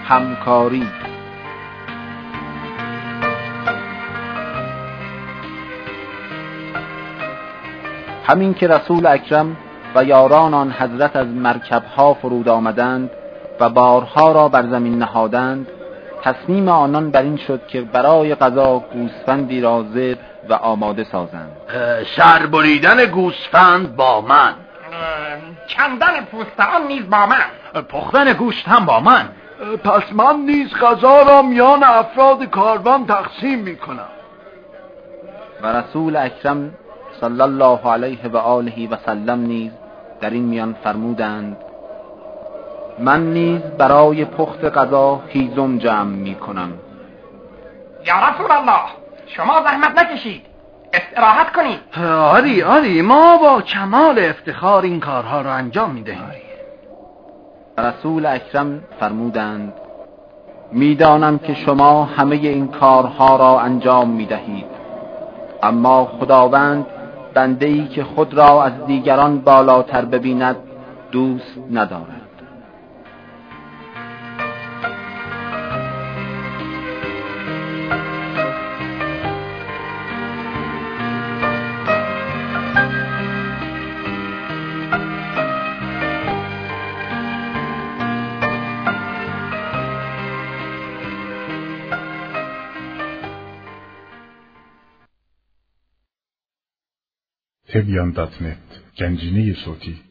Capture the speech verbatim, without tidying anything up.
همکاری. همین که رسول اکرم و یاران آن حضرت از مرکبها فرود آمدند و بارها را بر زمین نهادند، تصمیم آنان بر این شد که برای غذا گوسفندی را ذبح و آماده سازند. سر بریدن گوسفند با من، کندن پوست آن نیز با من، پختن گوشت هم با من. پس من نیز غذا را میان افراد کاروان تقسیم میکنم. و رسول اکرم صلی الله علیه و آله و سلم نیز در این میان فرمودند: من نیز برای پخت غذا هیزم جمع می کنم. یا رسول الله، شما زحمت نکشید، استراحت کنید. آری آری، ما با کمال افتخار این کارها را انجام می دهیم. رسول اکرم فرمودند: میدانم که شما همه این کارها را انجام می دهید، اما خداوند بنده‌ای که خود را از دیگران بالاتر ببیند دوست ندارد. تبیان دات نت گنجینه صوتی